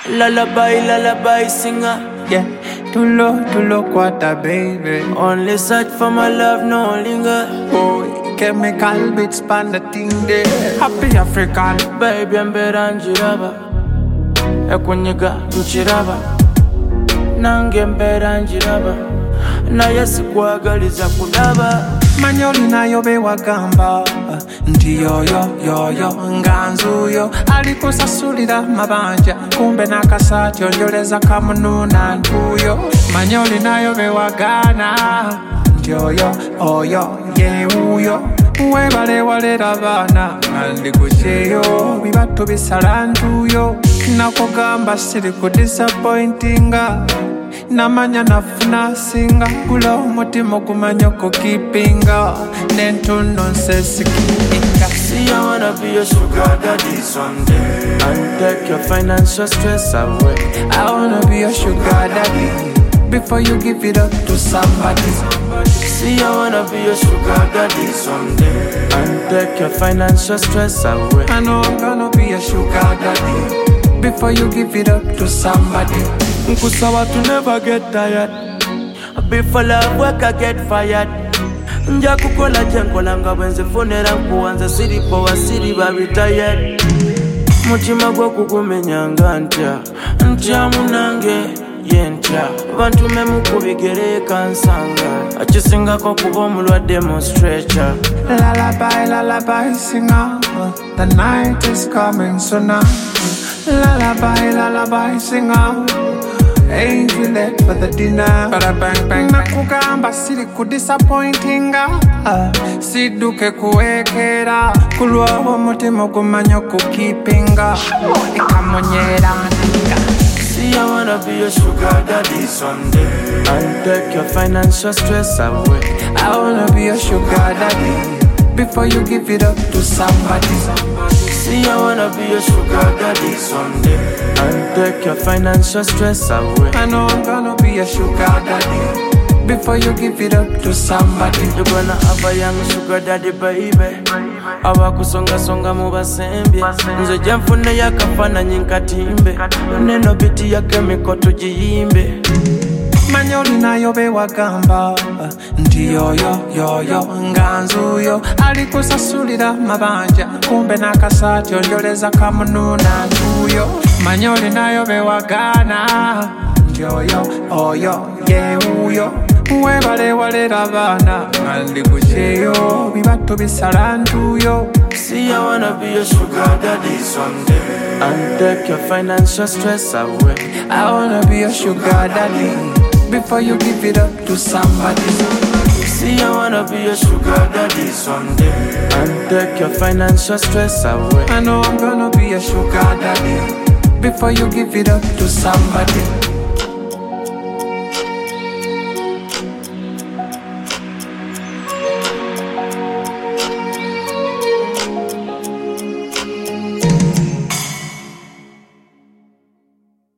Lullaby, lullaby singer. Yeah, tulo quarter, baby. Only search for my love, no linger. Boy, chemical bits pan the thing there. Happy African. Baby, mbera njiraba. Ekunyiga nchiraba. Nange mbera njiraba. Naye sikwagaliza kudaba. Manyoli nayo bewagamba nti yoyo nganzuyo alikusasulira mabanja kumbe nakasati onjoleza kamununa ntuyo. Manyoli nayo bewagana nti oyo yewuyo webale walera baana andikujeyo bibatu bisala ntuyo. Nakugamba siri kudisappointinga namanya nafuna singa gula umutima kumanya kukipinga nentuno nsesikiinga. See, I wanna be your sugar daddy someday and take your financial stress away. I wanna be your sugar daddy before you give it up to somebody. See, I wanna be your sugar daddy someday and take your financial stress away. I know I'm gonna be your sugar daddy before you give it up to somebody. Nkusawa to never get tired. Before love work I get fired. Nja kukola jenkola nga bwenze funera nkuwanza siripo wasiri ba retired. Mutima gwo kukumenyanga ntya munange yentya bantu memu kubigere kansanga akisingako kuba omulwadde mu stretcher. Lullaby singer, the night is coming so now. Lullaby singer, ain't you late for the dinner? Bang. Nakugamba siri kudisappointinga siduke kuwekera kulwawo mutima gumanya kukipinga ikamonyera. See, I wanna be your sugar daddy someday and take your financial stress away. I wanna be your sugar daddy before you give it up to somebody. See, I wanna be your sugar daddy someday and take your financial stress away. I know I'm gonna be your sugar daddy before you give it up to somebody. You're gonna have a young sugar daddy baby. Abakusonga mu basembye nze jemfune yakafananyi nkatimbe neno biti ya chemical tugiyimbe. Manyoli nayo bewagamba nti yoyo nganzuyo alikusasulira mabanja kumbe nakasati onjoleza kamununa ntuyo. Manyoli nayo bewagana nti oyo yewuyo webale walera baana andikujeyo bibatu bisala ntuyo. See, I wanna be your sugar daddy someday and take your financial stress away. I wanna be your sugar daddy before you give it up to somebody. See, I wanna be your sugar daddy someday and take your financial stress away. I know I'm gonna be your sugar daddy before you give it up to somebody.